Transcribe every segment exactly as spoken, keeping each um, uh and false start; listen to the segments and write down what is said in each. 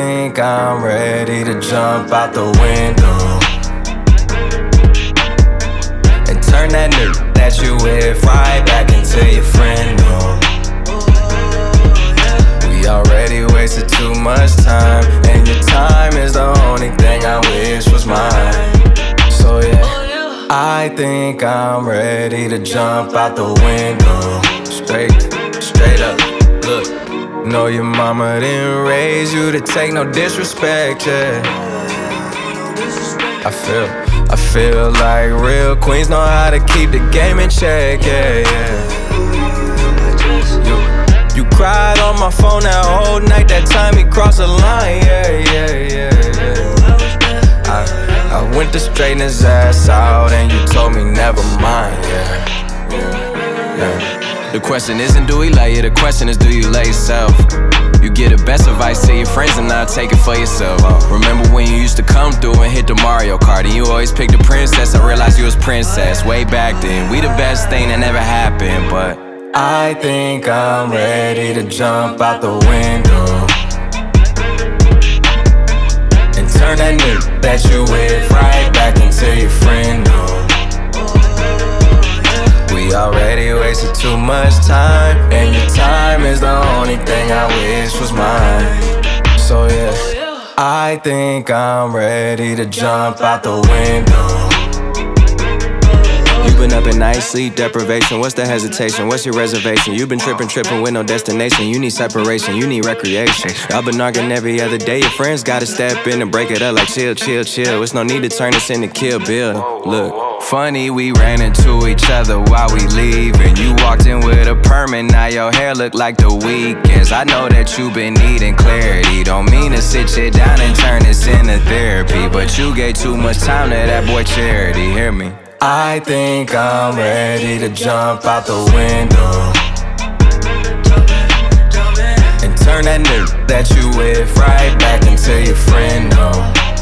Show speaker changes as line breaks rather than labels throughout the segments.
think I'm ready to jump out the window and turn that nigga that you with right back into your friend. No, we already wasted too much time, and your time is the only thing I wish was mine. So yeah, I think I'm ready to jump out the window. Straight, straight up, look. Know your mama didn't raise you to take no disrespect, yeah. I feel, I feel like real queens know how to keep the game in check, yeah, yeah. You, you cried on my phone that whole night, that time we crossed the line, yeah, yeah, yeah, yeah. I, I went to straighten his ass out and you told me never mind, yeah, yeah, yeah. The question isn't do we love you, the question is do you love yourself? You get the best advice to your friends and not take it for yourself. Remember when you used to come through and hit the Mario Kart and you always picked the princess? I realized you was princess way back then. We the best thing that never happened, but I think I'm ready to jump out the window and turn that nigga that you with right back into your friend. No, we already wasted too much time, and your time is the only thing I wish was mine. So yeah, I think I'm ready to jump out the window. You been up at night, sleep deprivation. What's the hesitation? What's your reservation? You been tripping, tripping with no destination. You need separation, you need recreation. Y'all been arguing every other day. Your friends gotta step in and break it up like chill, chill, chill. It's no need to turn this into Kill Bill. Look, funny, we ran into each other while we leaving. You walked in with a perm and now your hair look like the weekends. I know that you been needing clarity. Don't mean to sit you down and turn this into therapy, but you gave too much time to that boy Charity, hear me? I think I'm ready to jump out the window and turn that nigga that you with right back into your friend. No,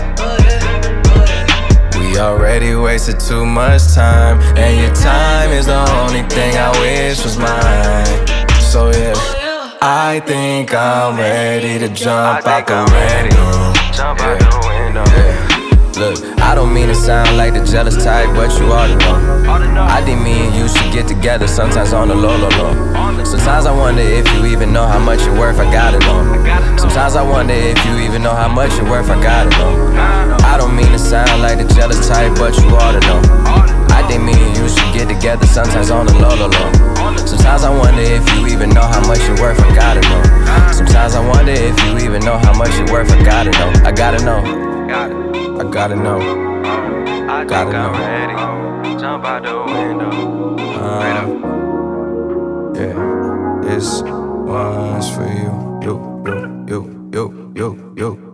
we already wasted too much time, and your time is the only thing I wish was mine. So yeah, I think I'm ready to jump out the window. Yeah, yeah. Look, I don't mean to sound like the jealous type, but you ought to know. I think me and you should get together sometimes on the low, low, low. Sometimes I wonder if you even know how much you're worth, I gotta know. Sometimes I wonder if you even know how much you're worth, I gotta know. I don't mean to sound like the jealous type, but you ought to know. I think me and you should get together sometimes on the low, low, low. Sometimes I wonder if you even know how much you're worth, I gotta know. Sometimes I wonder if you even know how much you're worth, I gotta know. I gotta know. I gotta know. I gotta know. Ready. Jump out the window. Uh, yeah, this one's for you. You, you, you, you, you, you.